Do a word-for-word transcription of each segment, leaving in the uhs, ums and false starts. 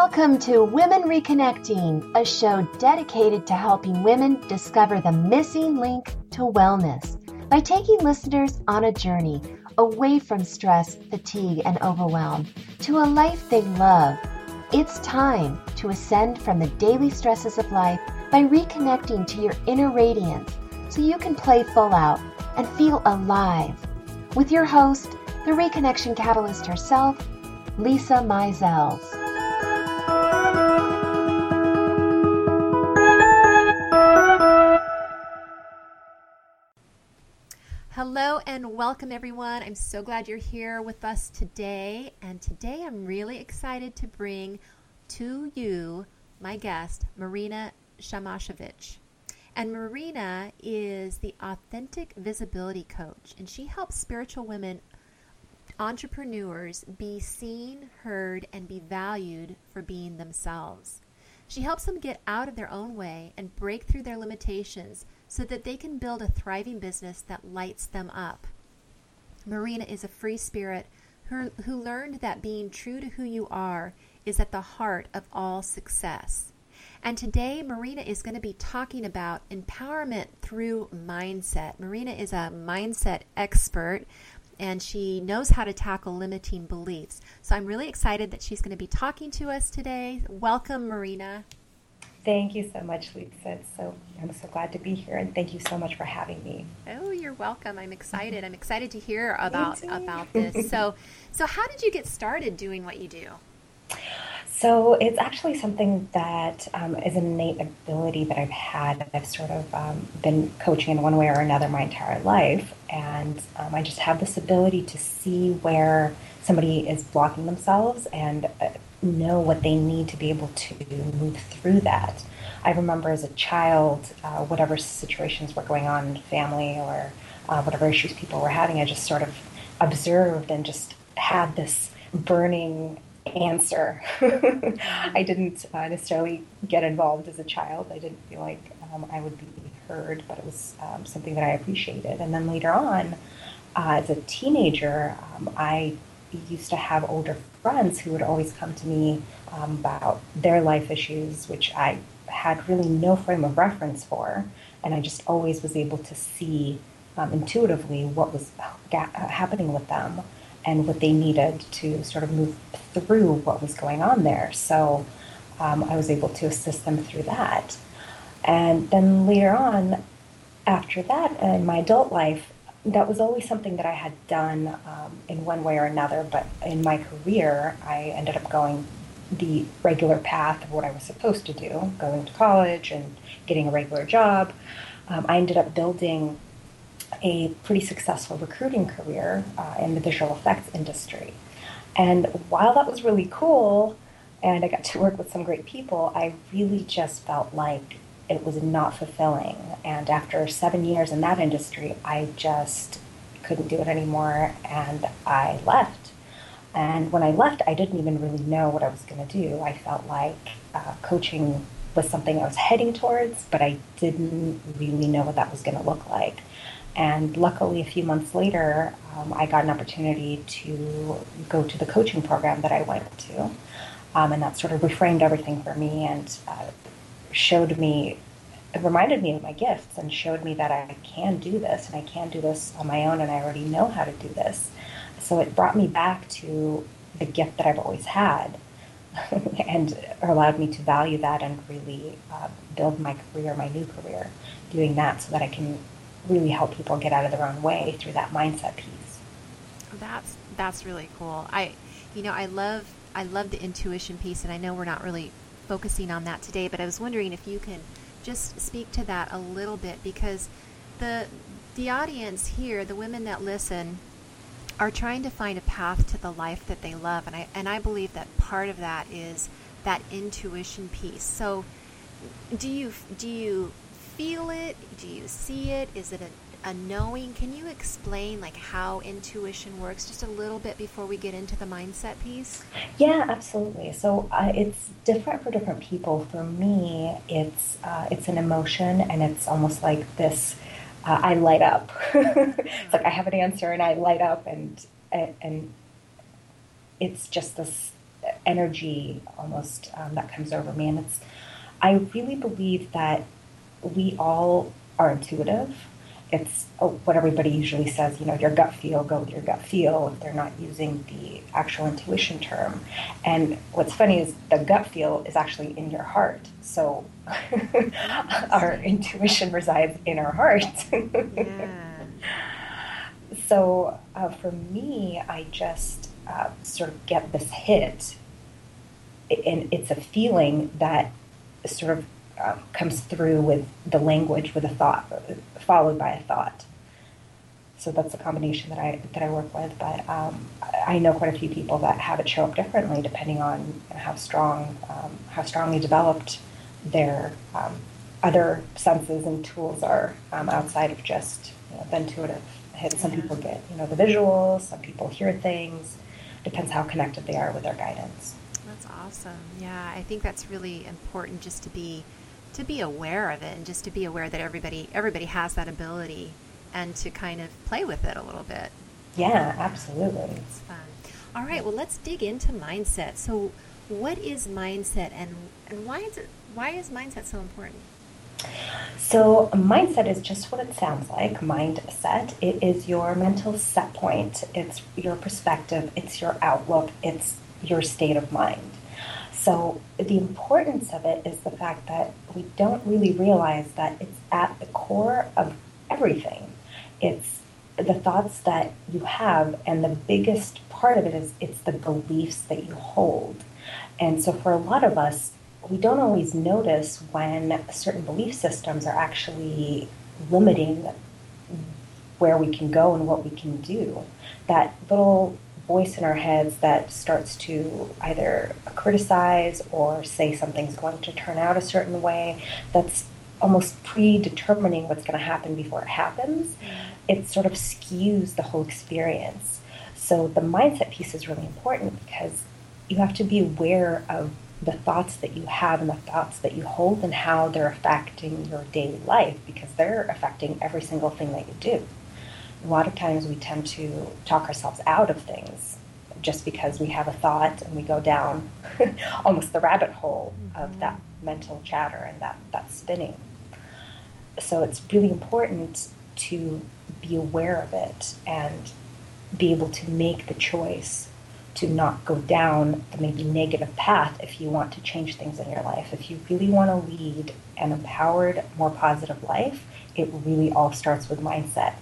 Welcome to Women Reconnecting, a show dedicated to helping women discover the missing link to wellness by taking listeners on a journey away from stress, fatigue, and overwhelm to a life they love. It's time to ascend from the daily stresses of life by reconnecting to your inner radiance so you can play full out and feel alive. With your host, the Reconnection Catalyst herself, Lisa Mizels. Hello and welcome everyone. I'm so glad you're here with us today. And today I'm really excited to bring to you my guest, Marina Shamashevich. And Marina is the Authentic Visibility Coach, and she helps spiritual women, entrepreneurs, be seen, heard, and be valued for being themselves. She helps them get out of their own way and break through their limitations so that they can build a thriving business that lights them up. Marina is a free spirit who, who learned that being true to who you are is at the heart of all success. And today, Marina is going to be talking about empowerment through mindset. Marina is a mindset expert, and she knows how to tackle limiting beliefs. So I'm really excited that she's going to be talking to us today. Welcome, Marina. Thank you so much, Lisa. It's so, I'm so glad to be here, and thank you so much for having me. Oh, you're welcome. I'm excited. I'm excited to hear about about this. So, so how did you get started doing what you do? So it's actually something that um, is an innate ability that I've had. I've sort of um, been coaching in one way or another my entire life, and um, I just have this ability to see where somebody is blocking themselves and uh, know what they need to be able to move through that. I remember as a child, uh, whatever situations were going on in the family or uh, whatever issues people were having, I just sort of observed and just had this burning answer. I didn't uh, necessarily get involved as a child. I didn't feel like um, I would be heard, but it was um, something that I appreciated. And then later on, uh, as a teenager, um, I used to have older friends who would always come to me um, about their life issues, which I had really no frame of reference for. And I just always was able to see um, intuitively what was ga- happening with them and what they needed to sort of move through what was going on there. So um, I was able to assist them through that. And then later on, after that, in my adult life, that was always something that I had done um, in one way or another. But in my career, I ended up going the regular path of what I was supposed to do, going to college and getting a regular job. Um, I ended up building a pretty successful recruiting career uh, in the visual effects industry. And while that was really cool, and I got to work with some great people, I really just felt like it was not fulfilling. And after seven years in that industry, I just couldn't do it anymore, and I left. And when I left, I didn't even really know what I was going to do. I felt like uh, coaching was something I was heading towards, but I didn't really know what that was going to look like. And luckily, a few months later, um, I got an opportunity to go to the coaching program that I went to. Um, and that sort of reframed everything for me and uh, showed me, it reminded me of my gifts and showed me that I can do this and I can do this on my own and I already know how to do this. So it brought me back to the gift that I've always had and allowed me to value that and really uh, build my career, my new career, doing that so that I can really help people get out of their own way through that mindset piece. That's that's really cool. I, you know, I love I love the intuition piece, and I know we're not really focusing on that today, but I was wondering if you can just speak to that a little bit, because the the audience here, the women that listen, are trying to find a path to the life that they love, and I and I believe that part of that is that intuition piece. So, do you do you feel it? Do you see it? Is it a, a knowing? Can you explain like how intuition works just a little bit before we get into the mindset piece? Yeah, absolutely. So uh, it's different for different people. For me, it's uh, it's an emotion, and it's almost like this. Uh, I light up. It's like I have an answer, and I light up, and and, and it's just this energy almost um, that comes over me. And it's, I really believe that we all are intuitive. It's oh, what everybody usually says, you know, your gut feel, go with your gut feel, if they're not using the actual intuition term. And what's funny is the gut feel is actually in your heart. So our intuition resides in our heart. Yeah. So uh, for me, I just uh, sort of get this hit, and it's a feeling that sort of um, comes through with the language, with a thought, followed by a thought. So that's a combination that I that I work with. But um, I know quite a few people that have it show up differently depending on how strong, um, how strongly developed their um, other senses and tools are um, outside of just, you know, the intuitive. Some people get, you know, the visuals, some people hear things. Depends how connected they are with their guidance. That's awesome. Yeah, I think that's really important, just to be to be aware of it, and just to be aware that everybody everybody has that ability, and to kind of play with it a little bit. Yeah, absolutely. It's fun. All right, well, let's dig into mindset. So what is mindset, and and why is it why is mindset so important? So mindset is just what it sounds like, mindset. It is your mental set point. It's your perspective. It's your outlook. It's your state of mind. So the importance of it is the fact that we don't really realize that it's at the core of everything. It's the thoughts that you have, and the biggest part of it is it's the beliefs that you hold. And so for a lot of us, we don't always notice when certain belief systems are actually limiting where we can go and what we can do. That little voice in our heads that starts to either criticize or say something's going to turn out a certain way, that's almost predetermining what's going to happen before it happens, it sort of skews the whole experience. So the mindset piece is really important, because you have to be aware of the thoughts that you have and the thoughts that you hold and how they're affecting your daily life, because they're affecting every single thing that you do. A lot of times we tend to talk ourselves out of things just because we have a thought and we go down almost the rabbit hole mm-hmm. of that mental chatter and that, that spinning. So it's really important to be aware of it and be able to make the choice to not go down the maybe negative path if you want to change things in your life. If you really want to lead an empowered, more positive life, it really all starts with mindset.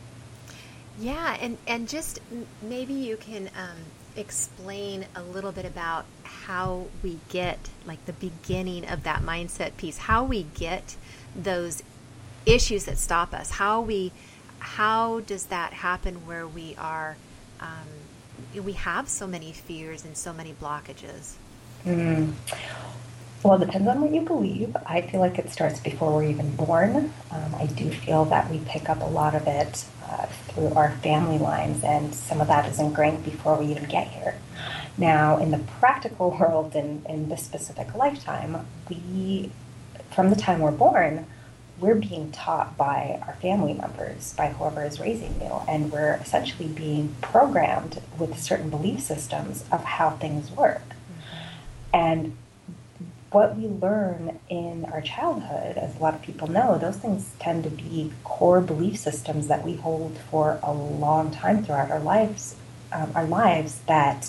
Yeah, and, and just maybe you can um, explain a little bit about how we get, like, the beginning of that mindset piece, how we get those issues that stop us, how we, how does that happen where we are, um, we have so many fears and so many blockages? Mm. Well, it depends on what you believe. I feel like it starts before we're even born. Um, I do feel that we pick up a lot of it uh, through our family lines, and some of that is ingrained before we even get here. Now, in the practical world, in, in this specific lifetime, we, from the time we're born, we're being taught by our family members, by whoever is raising you, and we're essentially being programmed with certain belief systems of how things work. Mm-hmm. And what we learn in our childhood, as a lot of people know, those things tend to be core belief systems that we hold for a long time throughout our lives, um, our lives that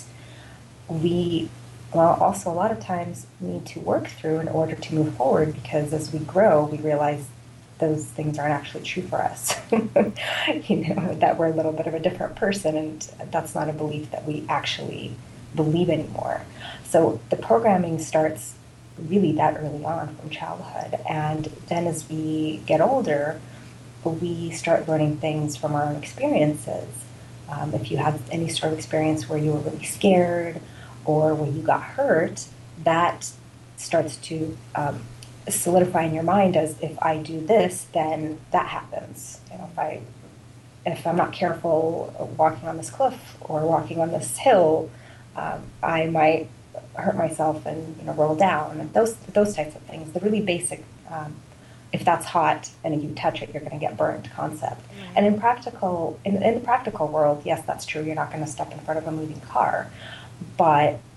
we, well, also a lot of times need to work through in order to move forward, because as we grow, we realize those things aren't actually true for us. You know, that we're a little bit of a different person, and that's not a belief that we actually believe anymore. So the programming starts really that early on from childhood. And then as we get older, we start learning things from our own experiences. Um, if you have any sort of experience where you were really scared or where you got hurt, that starts to um, solidify in your mind as, if I do this, then that happens. You know, if I, if I'm not careful walking on this cliff or walking on this hill, um, I might hurt myself and, you know, roll down, and those those types of things. The really basic, um, if that's hot and if you touch it, you're going to get burned concept. Mm-hmm. And in practical, in, in the practical world, yes, that's true. You're not going to step in front of a moving car, but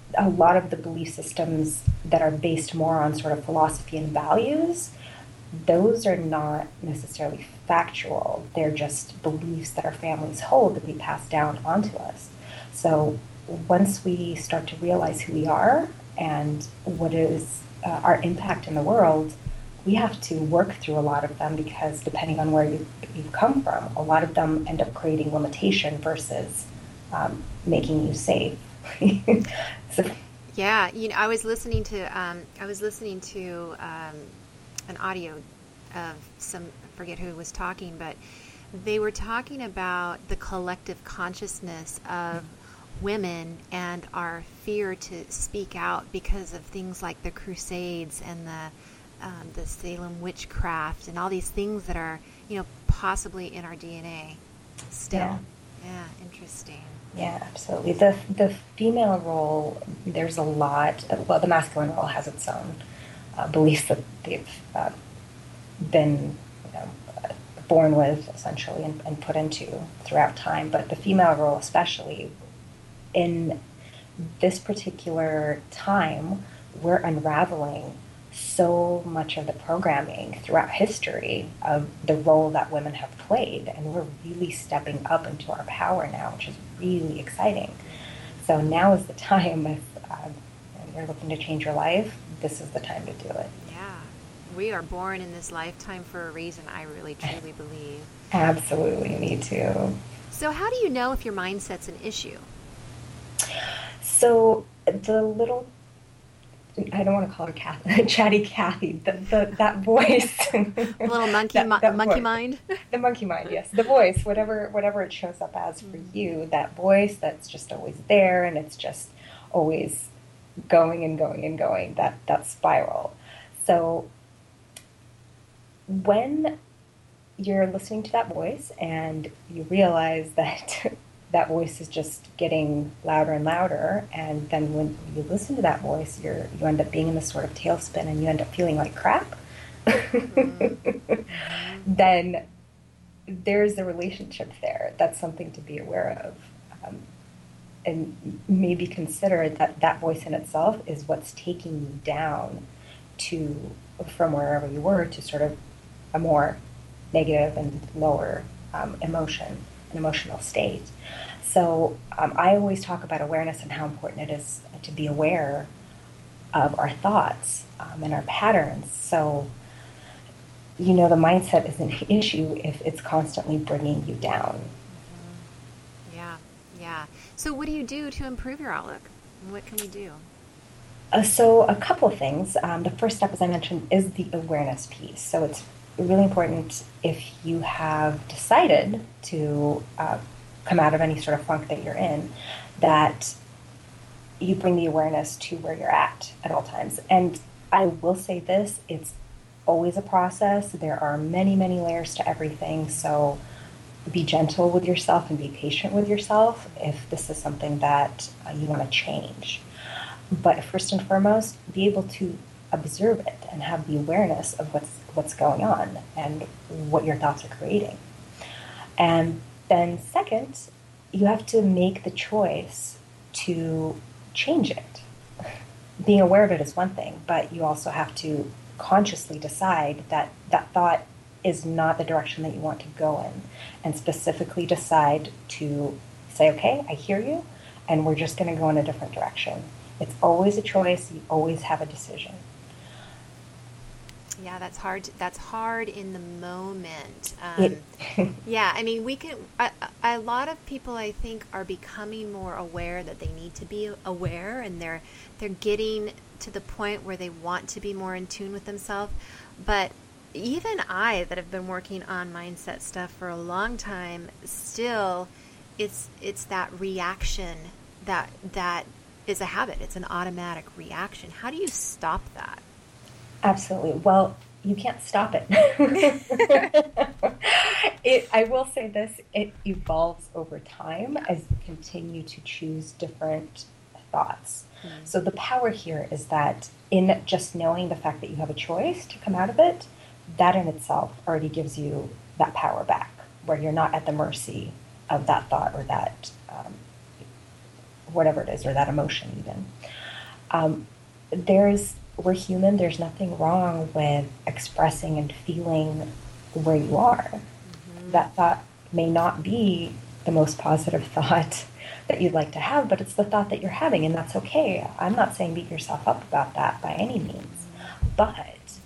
a lot of the belief systems that are based more on sort of philosophy and values, those are not necessarily factual. They're just beliefs that our families hold that we pass down onto us. So once we start to realize who we are and what is uh, our impact in the world, we have to work through a lot of them, because depending on where you, you've come from, a lot of them end up creating limitation versus um, making you safe. So, yeah, you know, I was listening to um, I was listening to um, an audio of some, I forget who was talking, but they were talking about the collective consciousness of women and our fear to speak out because of things like the Crusades and the um, the Salem witchcraft and all these things that are, you know, possibly in our D N A still. Yeah, yeah interesting. Yeah, absolutely. The the female role, there's a lot. Well, the masculine role has its own uh, beliefs that they've uh, been, you know, born with, essentially, and, and put into throughout time. But the female role, especially in this particular time, we're unraveling so much of the programming throughout history of the role that women have played, and we're really stepping up into our power now, which is really exciting. So now is the time. If uh, you're looking to change your life, this is the time to do it. Yeah, we are born in this lifetime for a reason, I really truly believe. Absolutely, me too. So how do you know if your mindset's an issue? So the little, I don't want to call her Kathy, Chatty Kathy, the, the, that voice. The little monkey, that, mo- that monkey voice. mind? The monkey mind, yes. The voice, whatever whatever it shows up as for you, that voice that's just always there, and it's just always going and going and going, that, that spiral. So when you're listening to that voice and you realize that that voice is just getting louder and louder, and then when you listen to that voice, you're you end up being in this sort of tailspin, and you end up feeling like crap, mm-hmm. Then there's a relationship there. That's something to be aware of, um, and maybe consider that that voice in itself is what's taking you down to from wherever you were to sort of a more negative and lower um, emotion, an emotional state. So um, I always talk about awareness and how important it is to be aware of our thoughts um, and our patterns. So, you know, the mindset is an issue if it's constantly bringing you down. Mm-hmm. Yeah, yeah. So what do you do to improve your outlook? What can we do? Uh, so a couple of things. Um, the first step, as I mentioned, is the awareness piece. So it's really important, if you have decided to uh, come out of any sort of funk that you're in, that you bring the awareness to where you're at at all times. And I will say this, it's always a process. There are many, many layers to everything. So be gentle with yourself and be patient with yourself if this is something that uh, you want to change. But first and foremost, be able to observe it and have the awareness of what's what's going on and what your thoughts are creating. And then second, you have to make the choice to change it. Being aware of it is one thing, but you also have to consciously decide that that thought is not the direction that you want to go in, and specifically decide to say, okay, I hear you, and we're just going to go in a different direction. It's always a choice. You always have a decision. Yeah, that's hard. To, that's hard in the moment. Um, yeah, I mean, we can. A, a lot of people, I think, are becoming more aware that they need to be aware, and they're they're getting to the point where they want to be more in tune with themselves. But even I, that have been working on mindset stuff for a long time, still, it's it's that reaction that that is a habit. It's an automatic reaction. How do you stop that? Absolutely. Well, you can't stop it. it. I will say this, it evolves over time as you continue to choose different thoughts. Mm. So the power here is that in just knowing the fact that you have a choice to come out of it, that in itself already gives you that power back, where you're not at the mercy of that thought or that um, whatever it is, or that emotion even. Um, there's, we're human. There's nothing wrong with expressing and feeling where you are. Mm-hmm. That thought may not be the most positive thought that you'd like to have, but it's the thought that you're having, and that's okay. I'm not saying beat yourself up about that by any means, but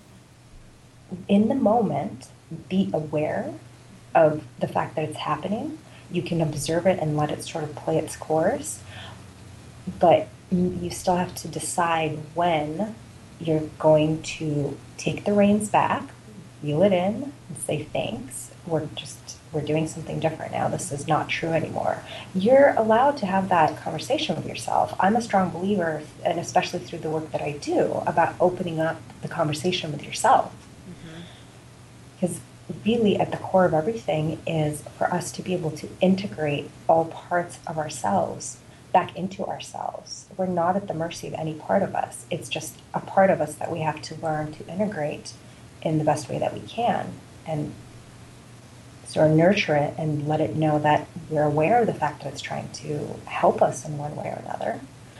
in the moment, be aware of the fact that it's happening. You can observe it and let it sort of play its course, but you still have to decide when you're going to take the reins back, reel it in, and say thanks. We're just we're doing something different now. This is not true anymore. You're allowed to have that conversation with yourself. I'm a strong believer, and especially through the work that I do, about opening up the conversation with yourself. Because mm-hmm. really at the core of everything is for us to be able to integrate all parts of ourselves back into ourselves. We're not at the mercy of any part of us. It's just a part of us that we have to learn to integrate in the best way that we can. And sort of nurture it and let it know that we're aware of the fact that it's trying to help us in one way or another.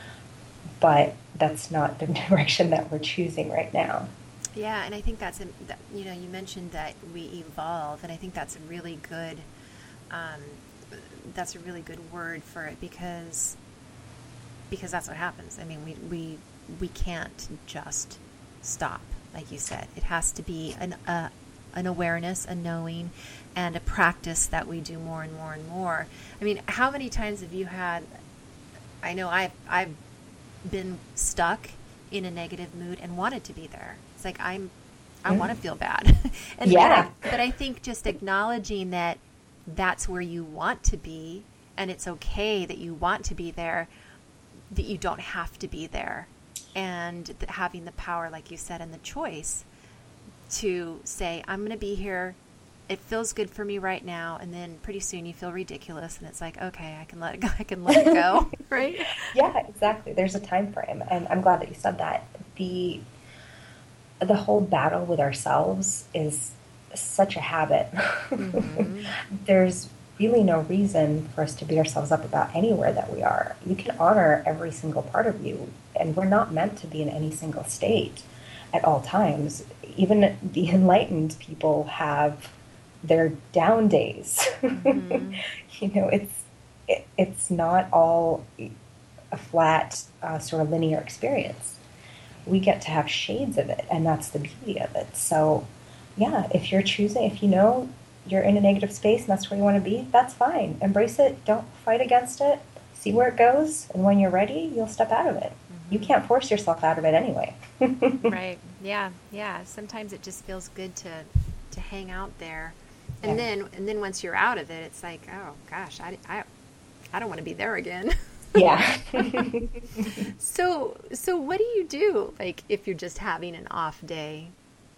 But that's not the direction that we're choosing right now. Yeah, and I think that's, a, that, you know, you mentioned that we evolve, and I think that's a really good, um, that's a really good word for it, because, because that's what happens. I mean, we, we, we can't just stop, like you said. It has to be an, uh, an awareness, a knowing, and a practice that we do more and more and more. I mean, how many times have you had, I know I've, I've been stuck in a negative mood and wanted to be there. It's like, I'm, I mm. want to feel bad. and yeah. But I, but I think just acknowledging that that's where you want to be, and it's okay that you want to be there, that you don't have to be there. And th- having the power, like you said, and the choice to say, I'm going to be here. It feels good for me right now, and then pretty soon you feel ridiculous, and it's like, okay, I can let it go. I can let it go, right? Yeah, exactly. There's a time frame, and I'm glad that you said that. The the whole battle with ourselves is such a habit. Mm-hmm. There's really no reason for us to beat ourselves up about anywhere that we are. You can honor every single part of you, and we're not meant to be in any single state at all times. Even the enlightened people have their down days. Mm-hmm. You know, it's it, it's not all a flat uh, sort of linear experience. We get to have shades of it, and that's the beauty of it. So, yeah, if you're choosing, if you know you're in a negative space and that's where you want to be, that's fine. Embrace it. Don't fight against it. See where it goes, and when you're ready, you'll step out of it. Mm-hmm. You can't force yourself out of it anyway. Right. Yeah. Yeah. Sometimes it just feels good to to hang out there. And yeah. then, and then once you're out of it, it's like, oh gosh, I, I, I don't want to be there again. Yeah. so, so what do you do? Like, if you're just having an off day?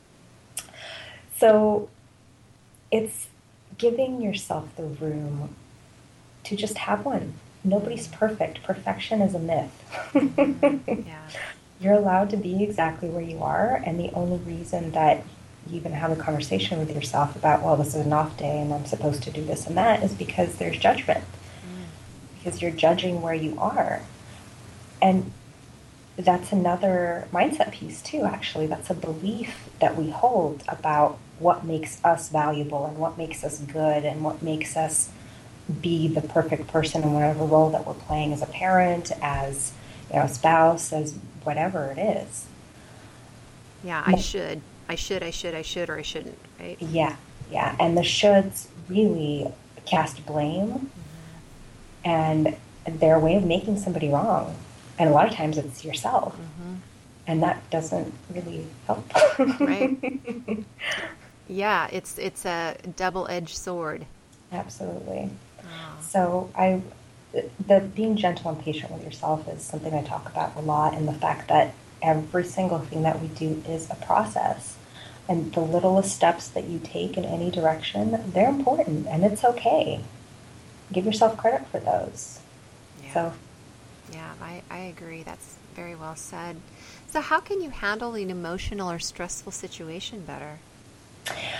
So it's giving yourself the room to just have one. Nobody's perfect. Perfection is a myth. Yeah. You're allowed to be exactly where you are. And the only reason that you even have a conversation with yourself about, well, this is an off day and I'm supposed to do this and that, is because there's judgment. Mm. Because you're judging where you are. And that's another mindset piece too, actually. That's a belief that we hold about what makes us valuable and what makes us good and what makes us be the perfect person in whatever role that we're playing as a parent, as, you know, a spouse, as whatever it is. Yeah, I should. I should, I should, I should, or I shouldn't, right? Yeah, yeah. And the shoulds really cast blame, mm-hmm. and they're a way of making somebody wrong. And a lot of times it's yourself. Mm-hmm. And that doesn't really help. Right. Yeah, it's it's a double-edged sword. Absolutely. Oh. So I, the being gentle and patient with yourself is something I talk about a lot, and the fact that every single thing that we do is a process. And the littlest steps that you take in any direction, they're important, and it's okay. Give yourself credit for those. Yeah. So, yeah, I, I agree. That's very well said. So how can you handle an emotional or stressful situation better?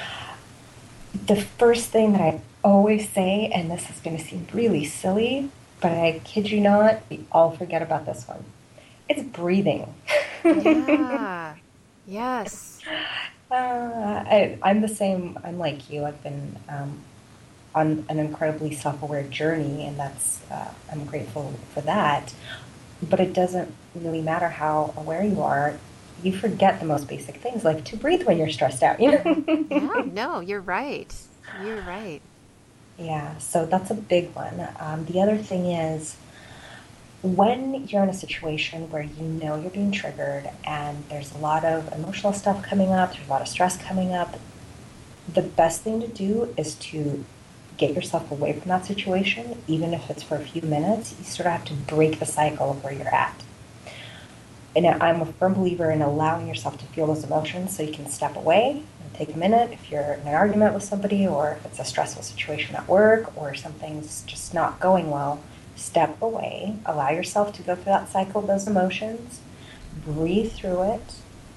The first thing that I always say, and this is going to seem really silly, But I kid you not, we all forget about this one. It's breathing. Yeah. Yes. Uh, I, I'm the same. I'm like you. I've been um, on an incredibly self-aware journey, and that's uh, I'm grateful for that. But it doesn't really matter how aware you are. You forget the most basic things, like to breathe when you're stressed out. You Yeah, know. no, you're right. You're right. Yeah. So that's a big one. Um, the other thing is, when you're in a situation where you know you're being triggered and there's a lot of emotional stuff coming up, there's a lot of stress coming up, the best thing to do is to get yourself away from that situation, even if it's for a few minutes. You sort of have to break the cycle of where you're at. And I'm a firm believer in allowing yourself to feel those emotions so you can step away and take a minute if you're in an argument with somebody, or if it's a stressful situation at work, or something's just not going well. Step away, allow yourself to go through that cycle of those emotions, breathe through it.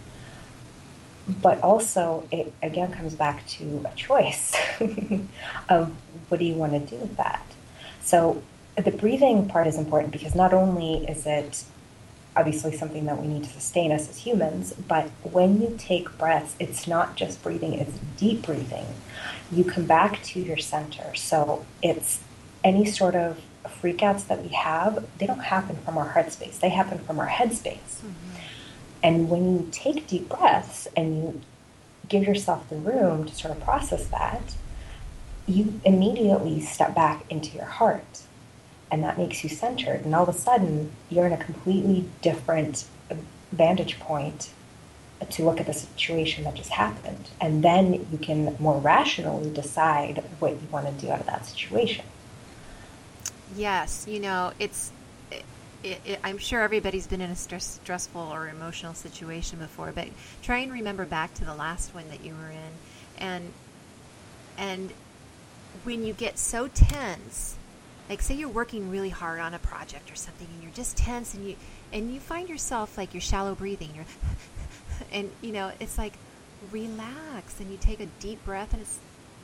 But also, it again comes back to a choice of what do you want to do with that. So the breathing part is important because not only is it obviously something that we need to sustain us as humans, but when you take breaths, it's not just breathing, it's deep breathing. You come back to your center. So it's any sort of freakouts that we have, they don't happen from our heart space, they happen from our head space. Mm-hmm. And when you take deep breaths and you give yourself the room to sort of process that, you immediately step back into your heart. And that makes you centered. And all of a sudden, you're in a completely different vantage point to look at the situation that just happened. And then you can more rationally decide what you want to do out of that situation. Yes, you know, it's, it, it, it, I'm sure everybody's been in a stress, stressful or emotional situation before, but try and remember back to the last one that you were in. And, and when you get so tense, like say you're working really hard on a project or something and you're just tense and you, and you find yourself like you're shallow breathing, you're, and you know, it's like relax and you take a deep breath and it's,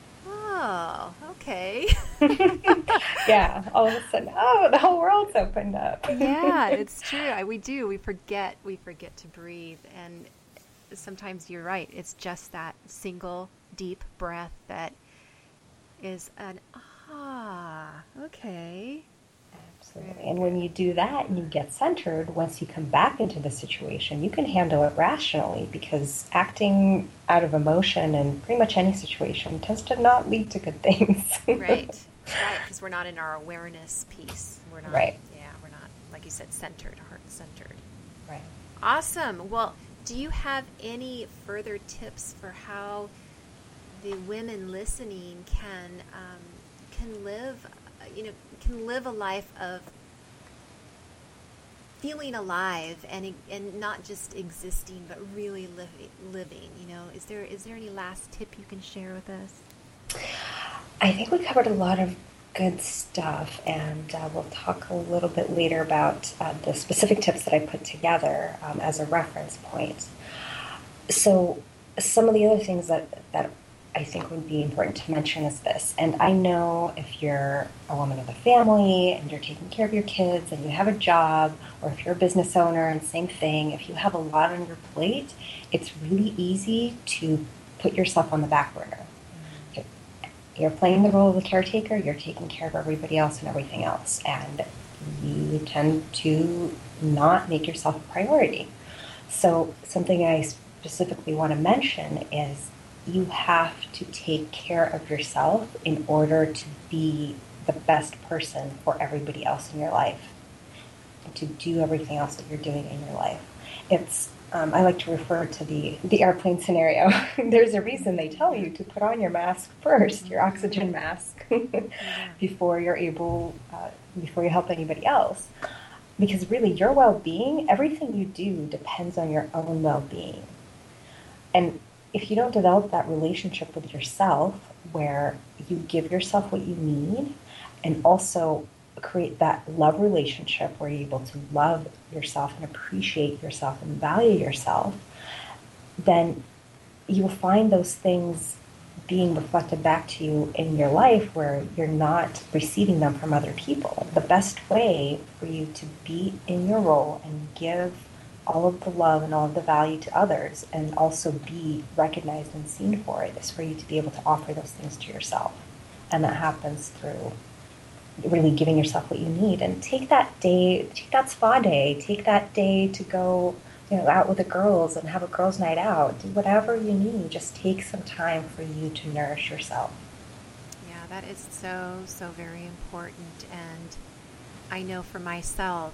oh, okay. Yeah, all of a sudden, oh, the whole world's opened up. Yeah, it's true. I, we do. We forget. We forget to breathe, and sometimes you're right. It's just that single deep breath that is an ah, okay. Absolutely. And when you do that and you get centered, once you come back into the situation, you can handle it rationally, because acting out of emotion in pretty much any situation tends to not lead to good things. Right. Right. Because we're not in our awareness piece. We're not, right. Yeah, we're not, like you said, centered, heart centered. Right. Awesome. Well, do you have any further tips for how the women listening can um, can live, you know, can live a life of feeling alive and and not just existing, but really living? Living. You know, is there is there any last tip you can share with us? I think we covered a lot of good stuff, and uh, we'll talk a little bit later about uh, the specific tips that I put together um, as a reference point. So some of the other things that, that I think would be important to mention is this, and I know if you're a woman of a family and you're taking care of your kids and you have a job, or if you're a business owner and same thing, if you have a lot on your plate, it's really easy to put yourself on the back burner. You're playing the role of the caretaker, you're taking care of everybody else and everything else, and you tend to not make yourself a priority. So something I specifically want to mention is you have to take care of yourself in order to be the best person for everybody else in your life, and to do everything else that you're doing in your life. It's Um, I like to refer to the, the airplane scenario. There's a reason they tell you to put on your mask first, your oxygen mask, before you're able, uh, before you help anybody else. Because really, your well-being, everything you do depends on your own well-being. And if you don't develop that relationship with yourself, where you give yourself what you need, and also create that love relationship where you're able to love yourself and appreciate yourself and value yourself, then you will find those things being reflected back to you in your life where you're not receiving them from other people. The best way for you to be in your role and give all of the love and all of the value to others and also be recognized and seen for it is for you to be able to offer those things to yourself. And that happens through really giving yourself what you need. And take that day, take that spa day, take that day to go, you know, out with the girls and have a girls' night out. Do whatever you need. Just take some time for you to nourish yourself. Yeah, that is so, so very important. And I know for myself,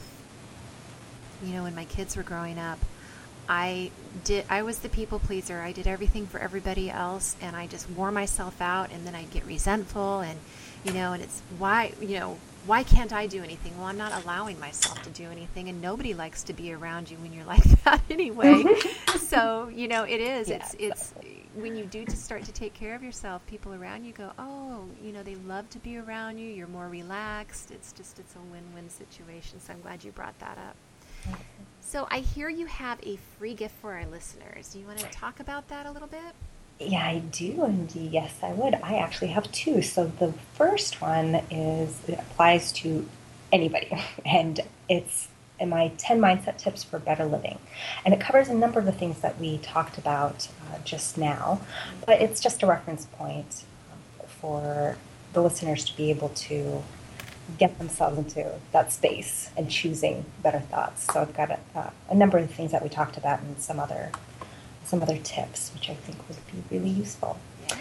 you know, when my kids were growing up, I did, I was the people pleaser. I did everything for everybody else, and I just wore myself out, and then I'd get resentful, and, you know, and it's why, you know, why can't I do anything? Well, I'm not allowing myself to do anything, and nobody likes to be around you when you're like that anyway. So, you know, it is, yeah, it's, exactly. It's when you do to start to take care of yourself, people around you go, oh, you know, they love to be around you. You're more relaxed. It's just, it's a win-win situation. So I'm glad you brought that up. Mm-hmm. So I hear you have a free gift for our listeners. Do you want to talk about that a little bit? Yeah, I do. And yes, I would. I actually have two. So the first one is, it applies to anybody. And it's in my ten Mindset Tips for Better Living. And it covers a number of the things that we talked about uh, just now. But it's just a reference point um, for the listeners to be able to get themselves into that space and choosing better thoughts. So I've got a, uh, a number of things that we talked about and some other some other tips, which I think would be really useful.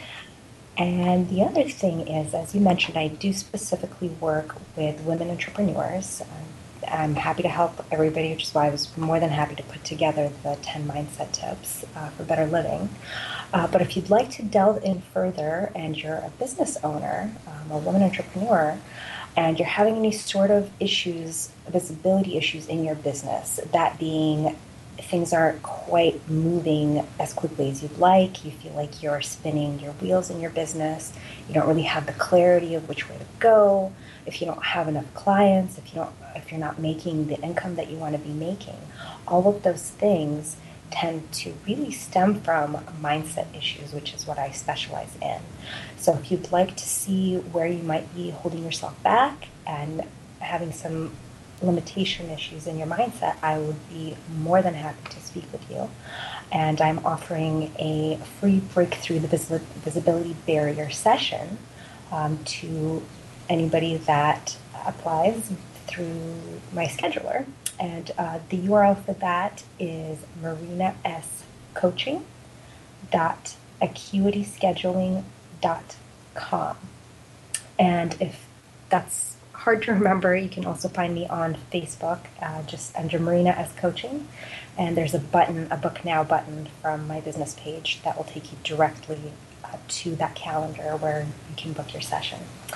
And the other thing is, as you mentioned, I do specifically work with women entrepreneurs. I'm happy to help everybody, which is why I was more than happy to put together the ten Mindset Tips uh, for Better Living. Uh, but if you'd like to delve in further and you're a business owner, um, a woman entrepreneur, and you're having any sort of issues, visibility issues in your business, that being things aren't quite moving as quickly as you'd like, you feel like you're spinning your wheels in your business, you don't really have the clarity of which way to go, if you don't have enough clients, if you don't, if you're not making the income that you want to be making, all of those things tend to really stem from mindset issues, which is what I specialize in. So if you'd like to see where you might be holding yourself back and having some limitation issues in your mindset, I would be more than happy to speak with you. And I'm offering a free Breakthrough the Vis- Visibility Barrier session um, to anybody that applies through my scheduler. And uh, the U R L for that is marina s coaching dot acuity scheduling dot com. And if that's hard to remember, you can also find me on Facebook, uh, just under Marina S Coaching. And there's a button, a Book Now button from my business page that will take you directly uh, to that calendar where you can book your session.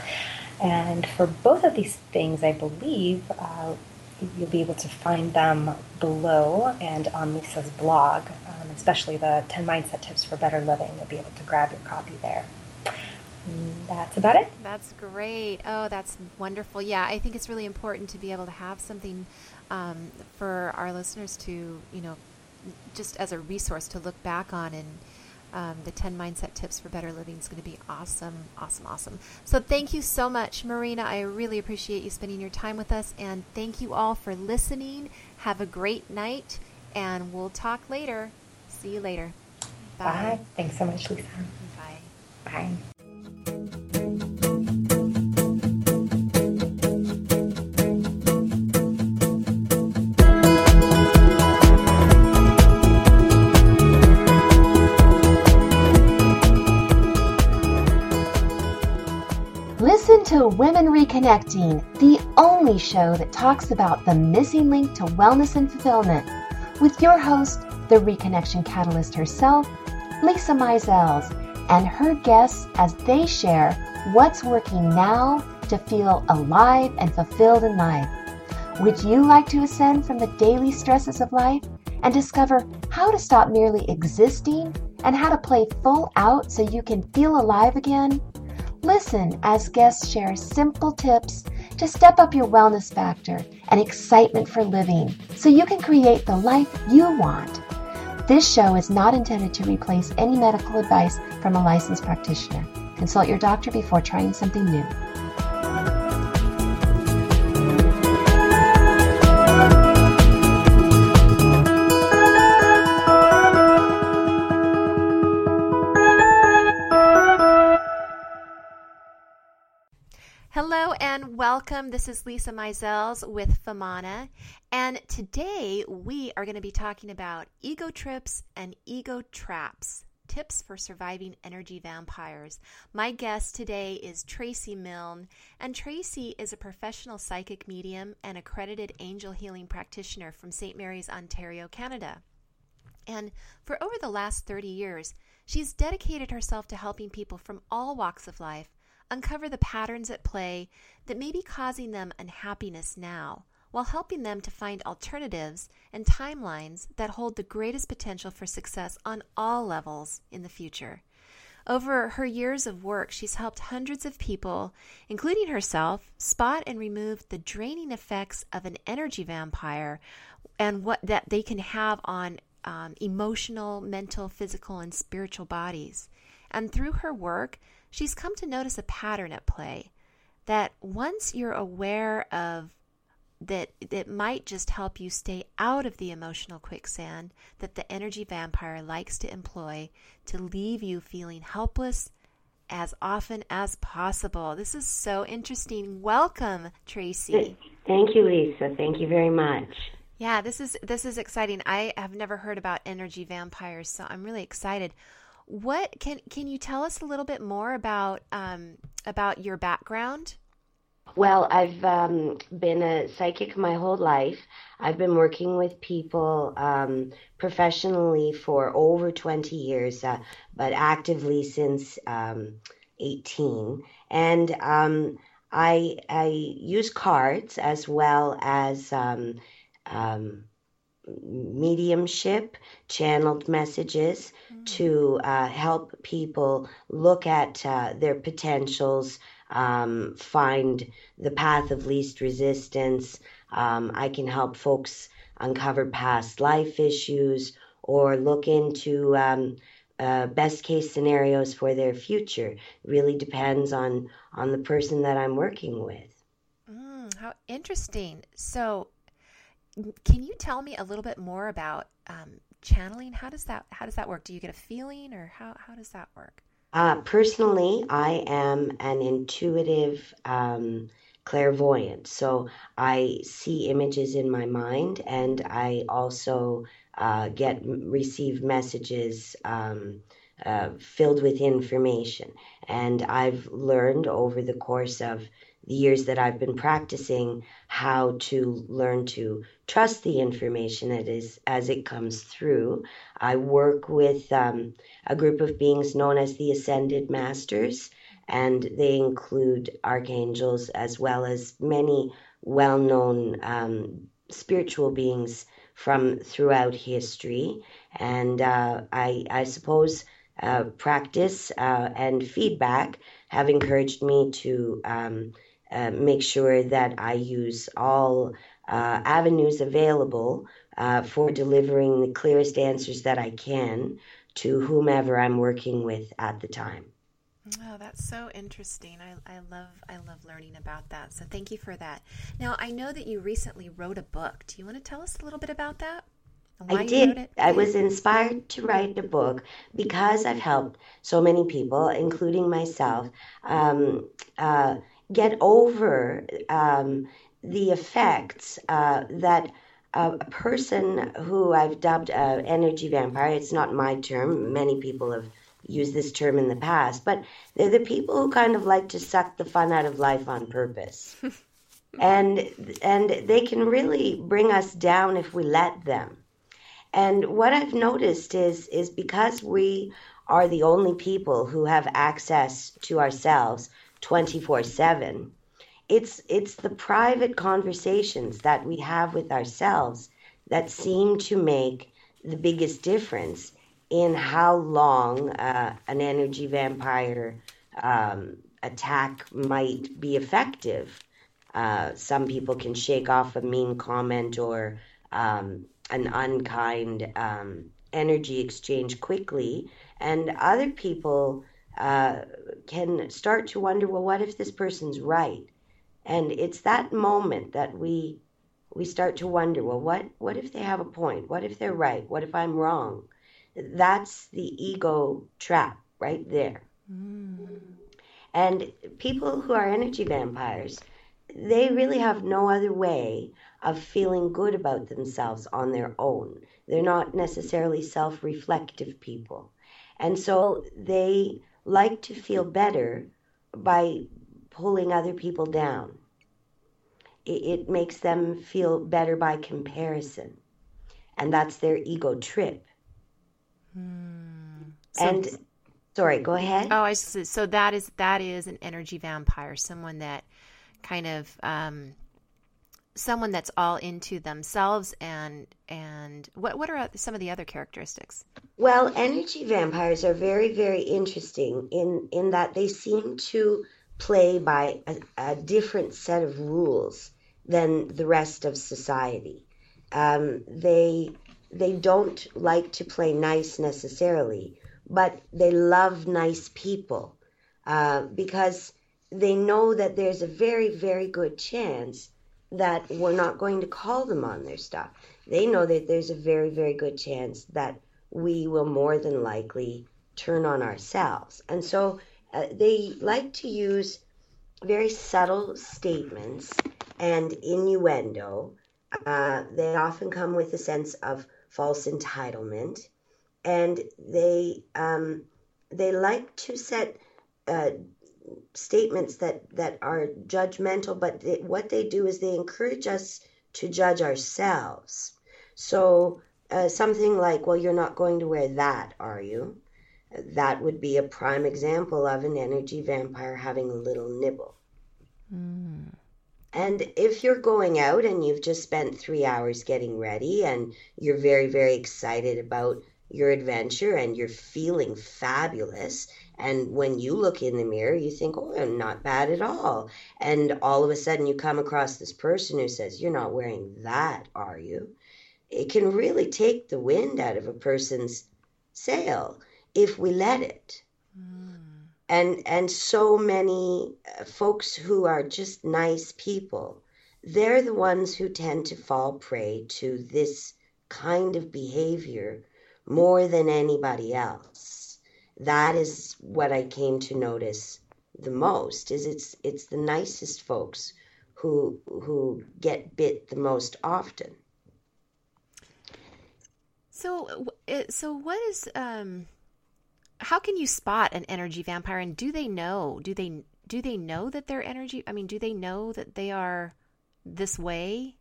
And for both of these things, I believe, uh, you'll be able to find them below and on Lisa's blog, um, especially the ten Mindset Tips for Better Living. You'll be able to grab your copy there. And that's about it. That's great. Oh, that's wonderful. Yeah, I think it's really important to be able to have something um, for our listeners to, you know, just as a resource to look back on. And um, the ten Mindset Tips for Better Living is going to be awesome, awesome, awesome. So thank you so much, Marina. I really appreciate you spending your time with us. And thank you all for listening. Have a great night, and we'll talk later. See you later. Bye. Bye. Thanks so much, Lisa. Bye. Bye. Listen to Women Reconnecting, the only show that talks about the missing link to wellness and fulfillment, with your host, the Reconnection Catalyst herself, Lisa Mizels, and her guests as they share what's working now to feel alive and fulfilled in life. Would you like to ascend from the daily stresses of life and discover how to stop merely existing and how to play full out so you can feel alive again? Listen as guests share simple tips to step up your wellness factor and excitement for living so you can create the life you want. This show is not intended to replace any medical advice from from a licensed practitioner. Consult your doctor before trying something new. Hello and welcome. This is Lisa Mizels with Famana, and today we are going to be talking about ego trips and ego traps, tips for surviving energy vampires. My guest today is Tracy Milne, and Tracy is a professional psychic medium and accredited angel healing practitioner from Saint Mary's, Ontario, Canada. And for over the last thirty years, she's dedicated herself to helping people from all walks of life uncover the patterns at play that may be causing them unhappiness now, while helping them to find alternatives and timelines that hold the greatest potential for success on all levels in the future. Over her years of work, she's helped hundreds of people, including herself, spot and remove the draining effects of an energy vampire and what that they can have on um, emotional, mental, physical, and spiritual bodies. And through her work, she's come to notice a pattern at play that once you're aware of, that it might just help you stay out of the emotional quicksand that the energy vampire likes to employ to leave you feeling helpless as often as possible. This is so interesting. Welcome, Tracy. Thank you, Lisa. Thank you very much. Yeah, this is this is exciting. I have never heard about energy vampires, so I'm really excited. What can can you tell us a little bit more about um, about your background? Well, I've um, been a psychic my whole life. I've been working with people um, professionally for over twenty years, uh, but actively since um, eighteen. And um, I I use cards as well as um, um, mediumship, channeled messages mm-hmm. to uh, help people look at uh, their potentials, um, find the path of least resistance. Um, I can help folks uncover past life issues or look into um, uh, best case scenarios for their future. It really depends on, on the person that I'm working with. Mm, how interesting. So can you tell me a little bit more about um, channeling? How does that how does that work? Do you get a feeling, or how, how does that work? Uh, personally, I am an intuitive um, clairvoyant. So I see images in my mind, and I also uh, get receive messages um, uh, filled with information. And I've learned over the course of the years that I've been practicing how to learn to trust the information that is as it comes through. I work with um, a group of beings known as the Ascended Masters, and they include archangels as well as many well-known um, spiritual beings from throughout history. And uh, I, I suppose uh, practice uh, and feedback have encouraged me to um, Uh, make sure that I use all uh, avenues available uh, for delivering the clearest answers that I can to whomever I'm working with at the time. Oh, that's so interesting. I, I love I love learning about that. So thank you for that. Now, I know that you recently wrote a book. Do you want to tell us a little bit about that? And why I you did. wrote it? I was inspired to write a book because I've helped so many people, including myself, um, uh, get over um, the effects uh, that uh, a person who I've dubbed an energy vampire, it's not my term, many people have used this term in the past, but they're the people who kind of like to suck the fun out of life on purpose. and and they can really bring us down if we let them. And what I've noticed is is because we are the only people who have access to ourselves twenty-four seven, it's it's the private conversations that we have with ourselves that seem to make the biggest difference in how long uh, an energy vampire um, attack might be effective. Uh, some people can shake off a mean comment or um, an unkind um, energy exchange quickly, And other people uh, can start to wonder, well, what if this person's right? And it's that moment that we we start to wonder, well, what what if they have a point? What if they're right? What if I'm wrong? That's the ego trap right there. Mm. And people who are energy vampires, they really have no other way of feeling good about themselves on their own. They're not necessarily self-reflective people. And so they like to feel better by pulling other people down. It, it makes them feel better by comparison. And that's their ego trip. Hmm. So, and sorry, go ahead. Oh, I see. So that is that is an energy vampire, someone that kind of um, someone that's all into themselves, and and what what are some of the other characteristics? Well, energy vampires are very, very interesting in in that they seem to play by a, a different set of rules than the rest of society. Um, they they don't like to play nice necessarily, but they love nice people uh, because they know that there's a very, very good chance that we're not going to call them on their stuff. They know that there's a very, very good chance that we will more than likely turn on ourselves. And so uh, they like to use very subtle statements and innuendo. Uh, they often come with a sense of false entitlement, and they um, they like to set uh, statements that, that are judgmental, but they, what they do is they encourage us to judge ourselves. So uh, something like, well, you're not going to wear that, are you? That would be a prime example of an energy vampire having a little nibble. Mm. And if you're going out and you've just spent three hours getting ready and you're very, very excited about your adventure and you're feeling fabulous, and when you look in the mirror, you think, oh, I'm not bad at all. And all of a sudden you come across this person who says, you're not wearing that, are you? It can really take the wind out of a person's sail if we let it. Mm. And and so many folks who are just nice people, they're the ones who tend to fall prey to this kind of behavior more than anybody else. That is what I came to notice the most, is it's it's the nicest folks who who get bit the most often. So so what is um how can you spot an energy vampire, and do they know? Do they do they know that they're energy? I mean, do they know that they are this way?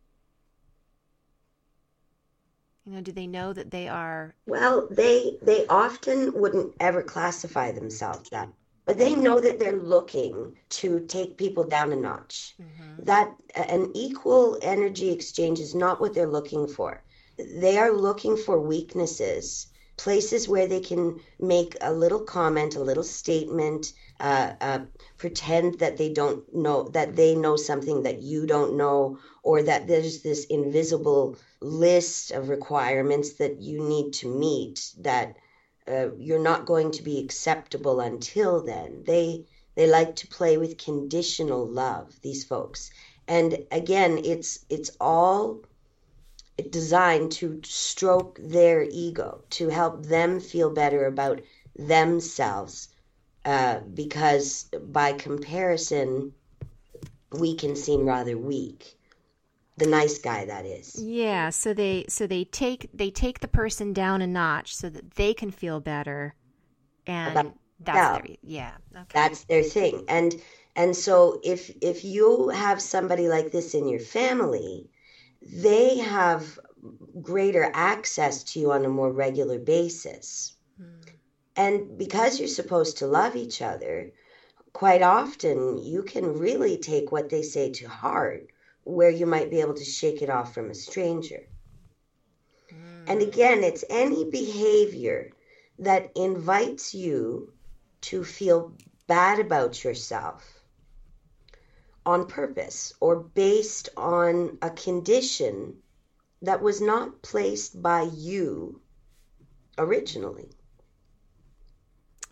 You know, do they know that they are? Well, they they often wouldn't ever classify themselves that, but they know that they're looking to take people down a notch. Mm-hmm. That an equal energy exchange is not what they're looking for. They are looking for weaknesses, places where they can make a little comment, a little statement, uh, uh, pretend that they don't know, that they know something that you don't know, or that there's this invisible list of requirements that you need to meet, that uh, you're not going to be acceptable until then. They they like to play with conditional love, these folks. And again, it's it's all designed to stroke their ego, to help them feel better about themselves, uh, because by comparison, we can seem rather weak. The nice guy, that is. Yeah, so they so they take they take the person down a notch so that they can feel better, and about that's their, yeah, okay. That's their thing. And and so if if you have somebody like this in your family, they have greater access to you on a more regular basis. Hmm. And because you're supposed to love each other, quite often you can really take what they say to heart, where you might be able to shake it off from a stranger. Hmm. And again, it's any behavior that invites you to feel bad about yourself on purpose or based on a condition that was not placed by you originally.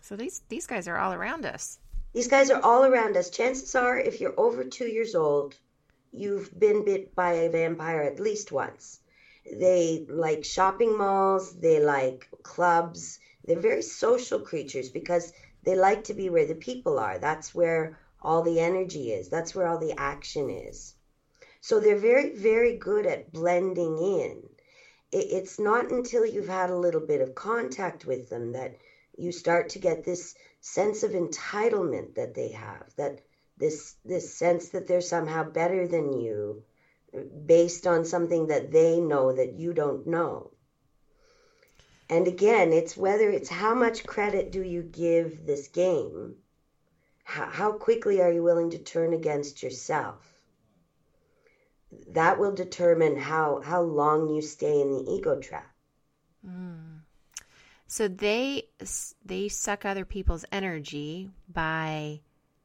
So these these guys are all around us. These guys are all around us. Chances are, if you're over two years old, you've been bit by a vampire at least once. They like shopping malls. They like clubs. They're very social creatures because they like to be where the people are. That's where all the energy is. That's where all the action is. So they're very, very good at blending in. It's not until you've had a little bit of contact with them that you start to get this sense of entitlement that they have, that this this sense that they're somehow better than you based on something that they know that you don't know. And again, it's whether it's how much credit do you give this game, how, how quickly are you willing to turn against yourself. That will determine how, how long you stay in the ego trap. Mm. So they they suck other people's energy by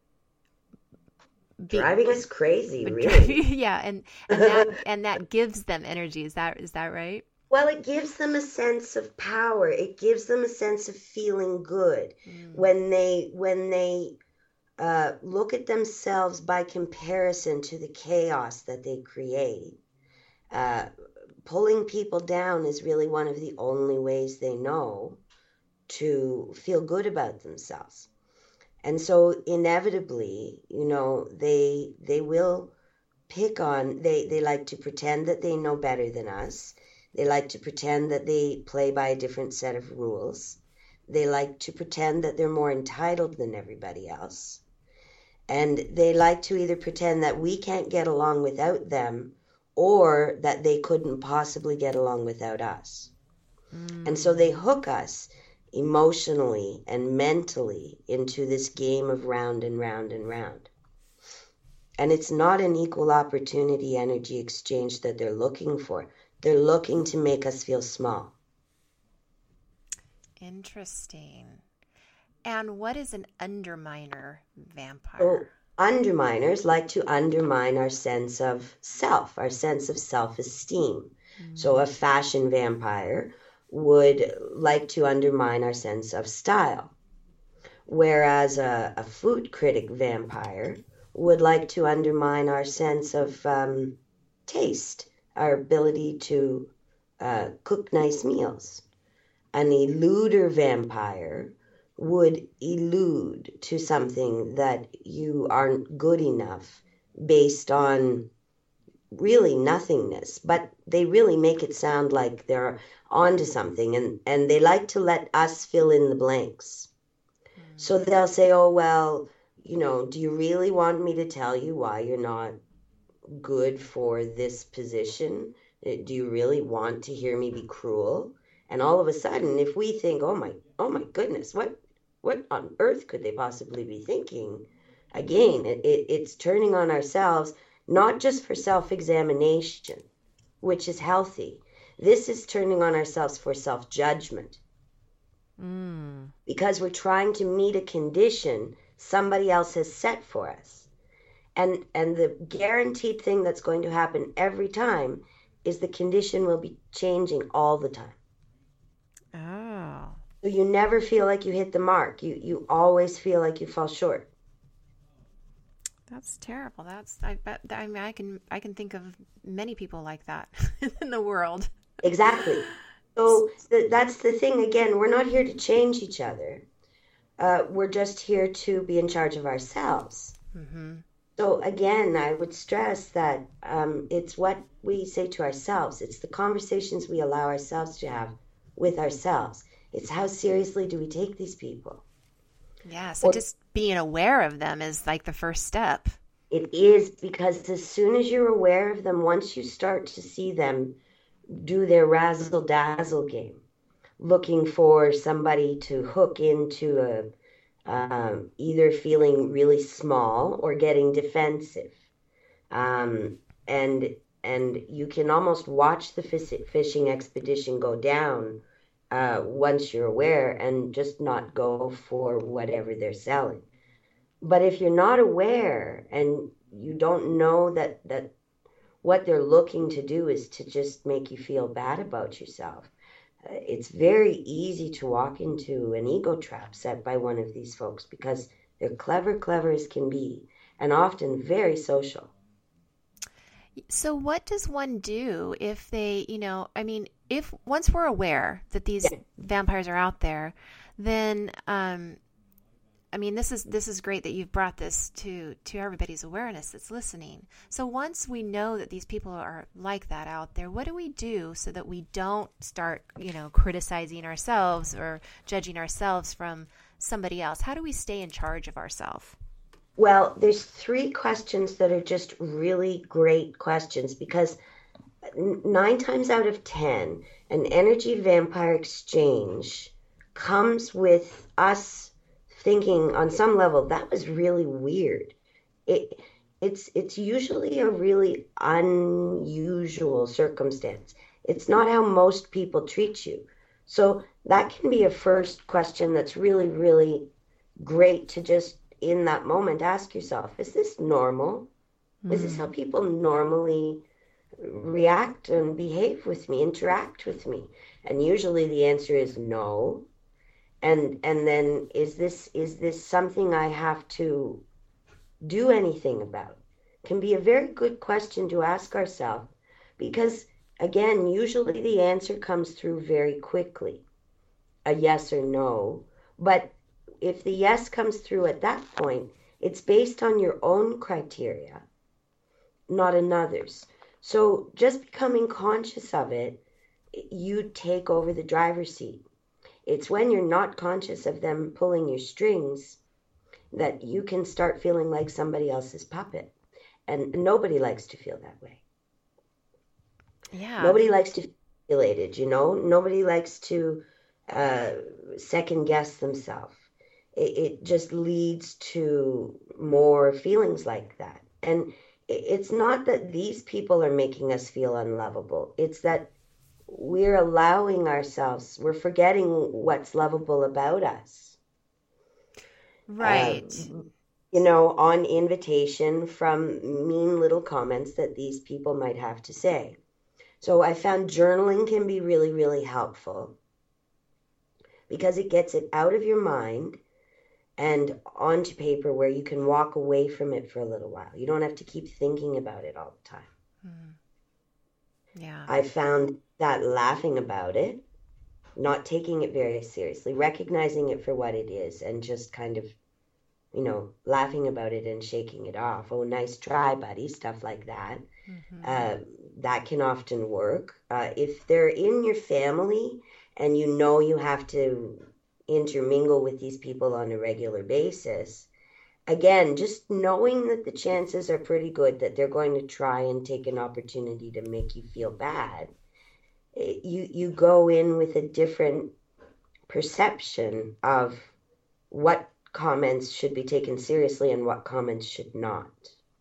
be, driving us crazy, really. Yeah, and and that and that gives them energy. Is that is that right? Well, it gives them a sense of power. It gives them a sense of feeling good mm. when they when they uh, look at themselves by comparison to the chaos that they create. Uh, pulling people down is really one of the only ways they know to feel good about themselves. And so inevitably, you know, they they will pick on, they, they like to pretend that they know better than us. They like to pretend that they play by a different set of rules. They like to pretend that they're more entitled than everybody else. And they like to either pretend that we can't get along without them or that they couldn't possibly get along without us. Mm. And so they hook us emotionally and mentally into this game of round and round and round. And it's not an equal opportunity energy exchange that they're looking for. They're looking to make us feel small. Interesting. And what is an underminer vampire? So, underminers like to undermine our sense of self, our sense of self-esteem. Mm. So a fashion vampire would like to undermine our sense of style, whereas a, a food critic vampire would like to undermine our sense of um, taste, our ability to uh, cook nice meals. An eluder vampire would elude to something that you aren't good enough based on really nothingness, but they really make it sound like they're onto something, and, and they like to let us fill in the blanks. Mm. So they'll say, oh, well, you know, do you really want me to tell you why you're not good for this position? Do you really want to hear me be cruel? And all of a sudden, if we think, oh my, oh my goodness, what, what on earth could they possibly be thinking? Again, it, it, it's turning on ourselves, not just for self-examination, which is healthy. This is turning on ourselves for self-judgment. Mm. Because we're trying to meet a condition somebody else has set for us. And, and the guaranteed thing that's going to happen every time is the condition will be changing all the time. Oh. So you never feel like you hit the mark. You you always feel like you fall short. That's terrible. That's I bet I mean I can I can think of many people like that in the world. Exactly. So th- that's the thing. Again, we're not here to change each other. Uh, we're just here to be in charge of ourselves. Mm-hmm. So again, I would stress that um, it's what we say to ourselves. It's the conversations we allow ourselves to have with ourselves. It's how seriously do we take these people? Yeah, so or, just being aware of them is like the first step. It is, because as soon as you're aware of them, once you start to see them do their razzle-dazzle game, looking for somebody to hook into a um, either feeling really small or getting defensive. Um, and and you can almost watch the fish- fishing expedition go down uh, once you're aware and just not go for whatever they're selling. But if you're not aware and you don't know that, that what they're looking to do is to just make you feel bad about yourself, uh, it's very easy to walk into an ego trap set by one of these folks because they're clever, clever as can be, and often very social. So what does one do if they, you know, I mean, if once we're aware that these Yeah. vampires are out there, then, um, I mean, this is this is great that you've brought this to to everybody's awareness that's listening. So once we know that these people are like that out there, what do we do so that we don't start, you know, criticizing ourselves or judging ourselves from somebody else? How do we stay in charge of ourselves? Well, there's three questions that are just really great questions because n- nine times out of ten, an energy vampire exchange comes with us thinking on some level that was really weird. It it's it's usually a really unusual circumstance. It's not how most people treat you. So that can be a first question that's really, really great to just in that moment ask yourself, is this normal? Is this how people normally react and behave with me, interact with me? And usually the answer is no. And and then is this is this something I have to do anything about? Can be a very good question to ask ourselves because again, usually the answer comes through very quickly, a yes or no. But if the yes comes through at that point, it's based on your own criteria, not another's. So just becoming conscious of it, you take over the driver's seat. It's when you're not conscious of them pulling your strings that you can start feeling like somebody else's puppet. And nobody likes to feel that way. Yeah. Nobody likes to feel manipulated, you know? Nobody likes to uh, second guess themselves. It, it just leads to more feelings like that. And it's not that these people are making us feel unlovable. It's that we're allowing ourselves, we're forgetting what's lovable about us. Right. Um, you know, on invitation from mean little comments that these people might have to say. So I found journaling can be really, really helpful because it gets it out of your mind and onto paper where you can walk away from it for a little while. You don't have to keep thinking about it all the time. Mm. Yeah. I found that laughing about it, not taking it very seriously, recognizing it for what it is, and just kind of, you know, laughing about it and shaking it off. Oh, nice try, buddy, stuff like that. Mm-hmm. Uh, that can often work. Uh, if they're in your family and you know you have to intermingle with these people on a regular basis, again, just knowing that the chances are pretty good that they're going to try and take an opportunity to make you feel bad, you you go in with a different perception of what comments should be taken seriously and what comments should not.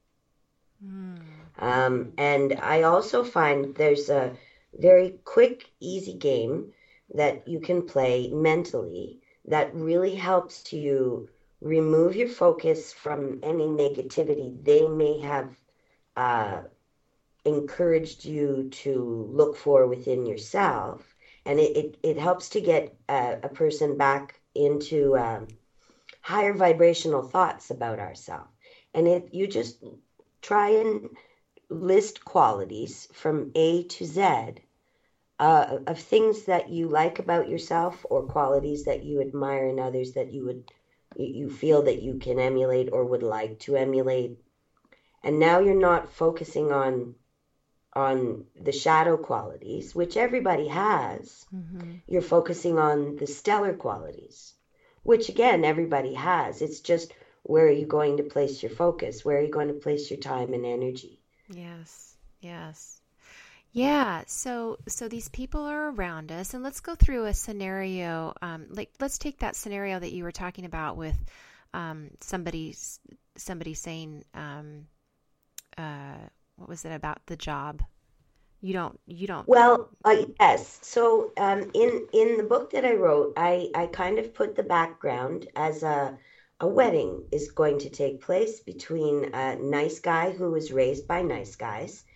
Mm. Um, and I also find there's a very quick, easy game that you can play mentally that really helps you remove your focus from any negativity they may have uh, encouraged you to look for within yourself. And it, it, it helps to get a, a person back into um, higher vibrational thoughts about ourselves. And if you just try and list qualities from A to Z uh, of things that you like about yourself or qualities that you admire in others that you would you feel that you can emulate or would like to emulate. And now you're not focusing on on the shadow qualities, which everybody has. Mm-hmm. You're focusing on the stellar qualities, which again everybody has. It's just, where are you going to place your focus? Where are you going to place your time and energy? Yes. Yes. Yeah. So, so these people are around us, and let's go through a scenario. Um, like, let's take that scenario that you were talking about with um, somebody, somebody saying, um, uh, what was it about the job? You don't, you don't. Well, uh, yes. So um, in in the book that I wrote, I, I kind of put the background as a a wedding is going to take place between a nice guy who was raised by nice guys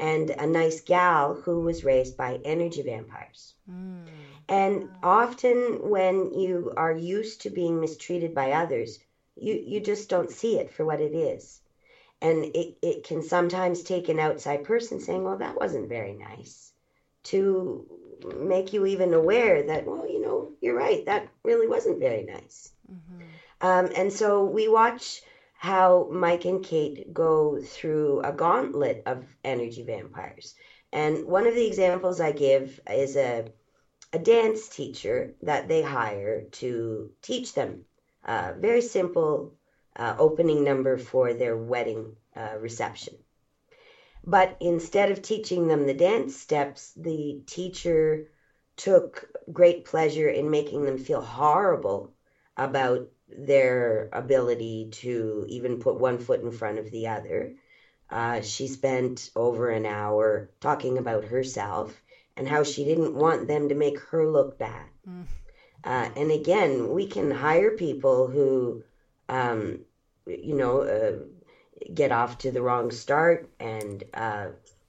and a nice gal who was raised by energy vampires. Mm. And often when you are used to being mistreated by others, you, you just don't see it for what it is. And it, it can sometimes take an outside person saying, well, that wasn't very nice, to make you even aware that, well, you know, you're right, that really wasn't very nice. Mm-hmm. Um, and so we watch how Mike and Kate go through a gauntlet of energy vampires. And one of the examples I give is a, a dance teacher that they hire to teach them a very simple uh, opening number for their wedding uh, reception. But instead of teaching them the dance steps, the teacher took great pleasure in making them feel horrible about their ability to even put one foot in front of the other. Uh, she spent over an hour talking about herself and how she didn't want them to make her look bad. Mm. Uh, and again, we can hire people who, um, you know, uh, get off to the wrong start, and uh,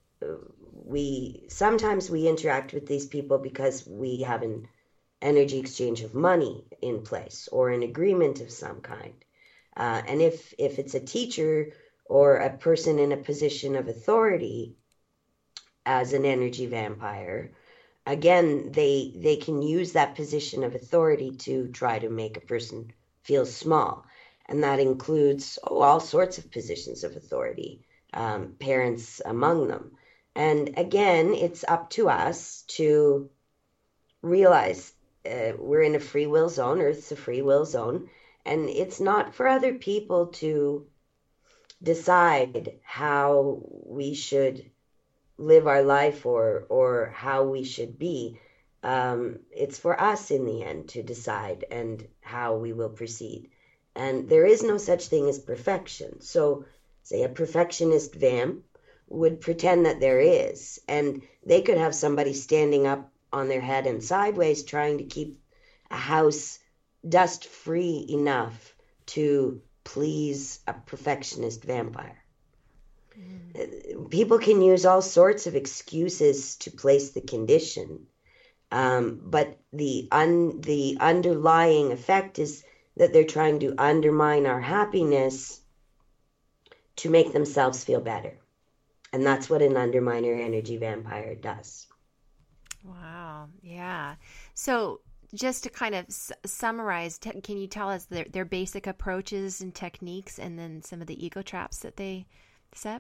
we sometimes we interact with these people because we have an energy exchange of money in place or an agreement of some kind. Uh, and if, if it's a teacher or a person in a position of authority as an energy vampire, again, they, they can use that position of authority to try to make a person feel small. And that includes oh, all sorts of positions of authority, um, parents among them. And again, it's up to us to realize Uh, we're in a free will zone. Earth's a free will zone. And it's not for other people to decide how we should live our life or, or how we should be. Um, it's for us in the end to decide and how we will proceed. And there is no such thing as perfection. So, say a perfectionist vamp would pretend that there is. And they could have somebody standing up on their head and sideways trying to keep a house dust free enough to please a perfectionist vampire. Mm. People can use all sorts of excuses to place the condition, um, but the un, the underlying effect is that they're trying to undermine our happiness to make themselves feel better. And that's what an underminer energy vampire does. Wow. Yeah. So just to kind of s- summarize, t- can you tell us their, their basic approaches and techniques and then some of the ego traps that they set?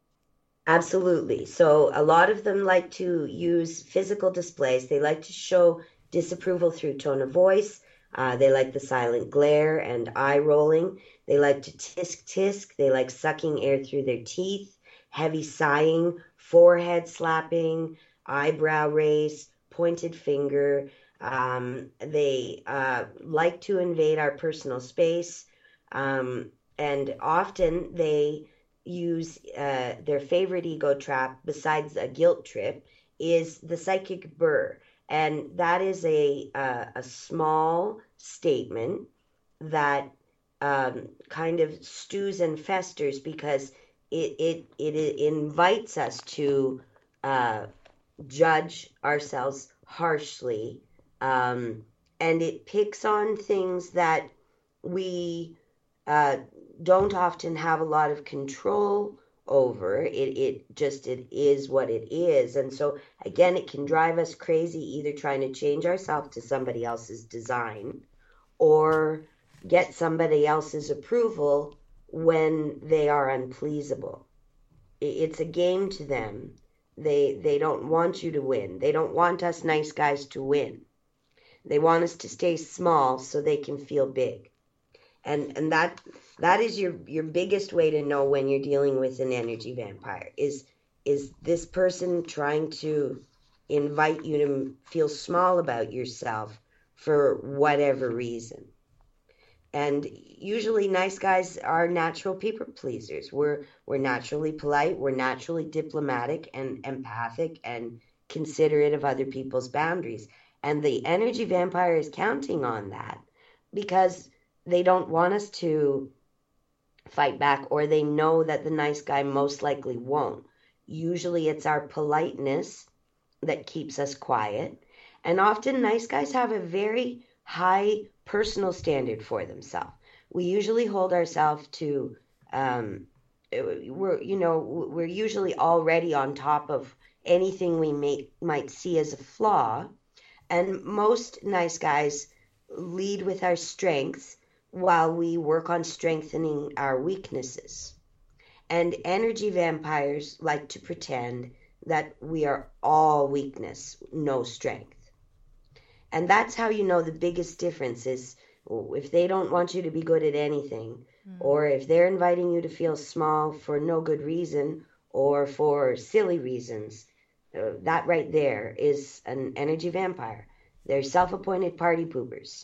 Absolutely. So a lot of them like to use physical displays. They like to show disapproval through tone of voice. Uh, they like the silent glare and eye rolling. They like to tisk tisk. They like sucking air through their teeth, heavy sighing, forehead slapping, eyebrow raise, pointed finger. Um, they uh, like to invade our personal space. Um, and often they use uh, their favorite ego trap, besides a guilt trip, is the psychic burr. And that is a, uh, a small statement that um, kind of stews and festers because it, it, it invites us to uh, judge ourselves harshly, um, and it picks on things that we uh, don't often have a lot of control over. It, it just, it is what it is. And so again, it can drive us crazy, either trying to change ourselves to somebody else's design or get somebody else's approval when they are unpleasable. It's a game to them. They they don't want you to win. They don't want us nice guys to win. They want us to stay small so they can feel big. And and that that is your, your biggest way to know when you're dealing with an energy vampire. Is is this person trying to invite you to feel small about yourself for whatever reason? And usually nice guys are natural people pleasers. We're we're naturally polite, we're naturally diplomatic and empathic and considerate of other people's boundaries. And the energy vampire is counting on that because they don't want us to fight back, or they know that the nice guy most likely won't. Usually it's our politeness that keeps us quiet. And often nice guys have a very high personal standard for themselves. We usually hold ourselves to, um, we're, you know, we're usually already on top of anything we may, might see as a flaw. And most nice guys lead with our strengths while we work on strengthening our weaknesses. And energy vampires like to pretend that we are all weakness, no strength. And that's how you know the biggest difference is if they don't want you to be good at anything, mm. or if they're inviting you to feel small for no good reason or for silly reasons, uh, that right there is an energy vampire. They're self-appointed party poopers.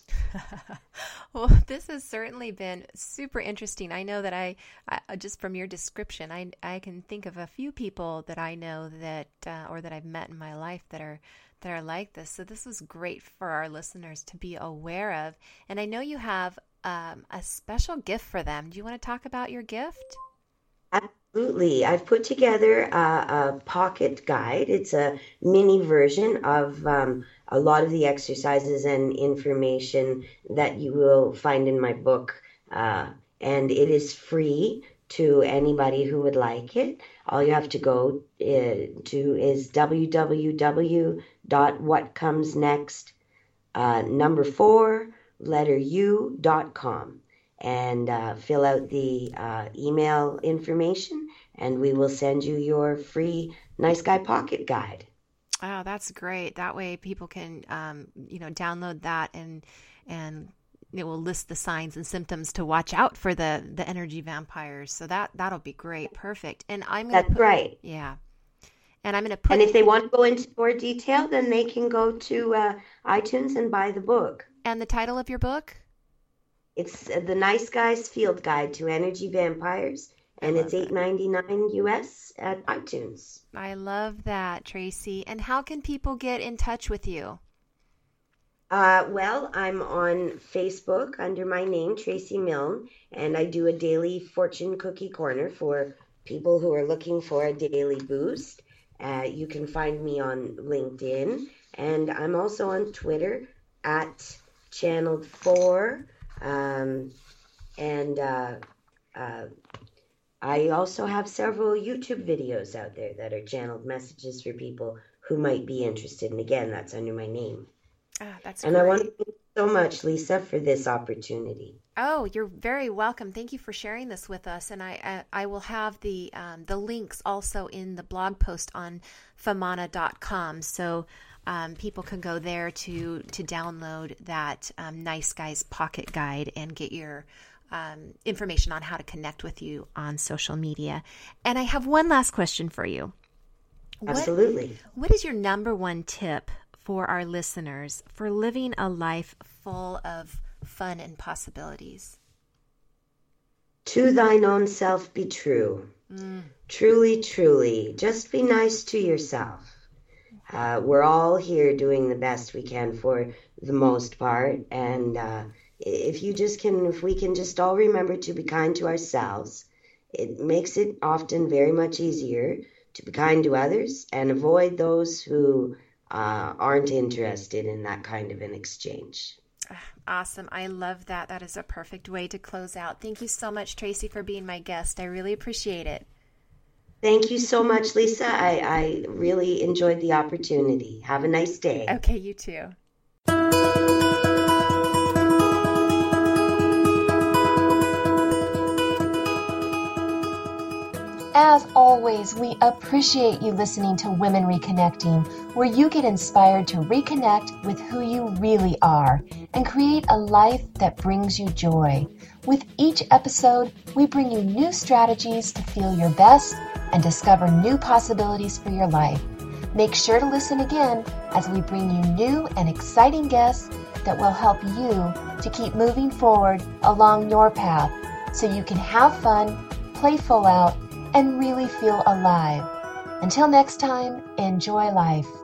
Well, this has certainly been super interesting. I know that I, I just from your description, I I can think of a few people that I know that uh, or that I've met in my life that are that are like this. So this was great for our listeners to be aware of. And I know you have um, a special gift for them. Do you want to talk about your gift? Absolutely. I've put together a, a pocket guide. It's a mini version of um, a lot of the exercises and information that you will find in my book. Uh, and it is free to anybody who would like it. All you have to go uh, to is w w w dot what comes next uh, number four letter u dot com and uh, fill out the uh, email information, and we will send you your free Nice Guy Pocket Guide. Oh, that's great. That way people can, um, you know, download that and and it will list the signs and symptoms to watch out for the, the energy vampires. So that, that'll be great. Perfect. And I'm going to That's put, right. Yeah. And I'm going to put... And if they want to go into more detail, then they can go to uh, iTunes and buy the book. And the title of your book? It's uh, The Nice Guy's Field Guide to Energy Vampires, and it's eight ninety-nine U S at iTunes. I love that, Tracy. And how can people get in touch with you? Uh, well, I'm on Facebook under my name, Tracy Milne, and I do a daily fortune cookie corner for people who are looking for a daily boost. Uh, you can find me on LinkedIn, and I'm also on Twitter at Channeled Four, um, and uh, uh, I also have several YouTube videos out there that are channeled messages for people who might be interested. And again, that's under my name. Ah, that's and great. I want to thank you so much, Lisa, for this opportunity. Oh, you're very welcome. Thank you for sharing this with us. And I I, I will have the um, the links also in the blog post on famana dot com. So um, people can go there to, to download that um, Nice Guys Pocket Guide and get your um, information on how to connect with you on social media. And I have one last question for you. Absolutely. What, what is your number one tip for our listeners for living a life full of fun and possibilities? To thine own self be true. Mm. Truly, truly. Just be nice to yourself. Uh, we're all here doing the best we can for the most part. And uh, if you just can, if we can just all remember to be kind to ourselves, it makes it often very much easier to be kind to others and avoid those who Uh, aren't interested in that kind of an exchange. Awesome. I love that. That is a perfect way to close out. Thank you so much, Tracy, for being my guest. I really appreciate it. Thank you so much, Lisa. I, I really enjoyed the opportunity. Have a nice day. Okay, you too. As always, we appreciate you listening to Women Reconnecting, where you get inspired to reconnect with who you really are and create a life that brings you joy. With each episode, we bring you new strategies to feel your best and discover new possibilities for your life. Make sure to listen again as we bring you new and exciting guests that will help you to keep moving forward along your path so you can have fun, play full out, and really feel alive. Until next time, enjoy life.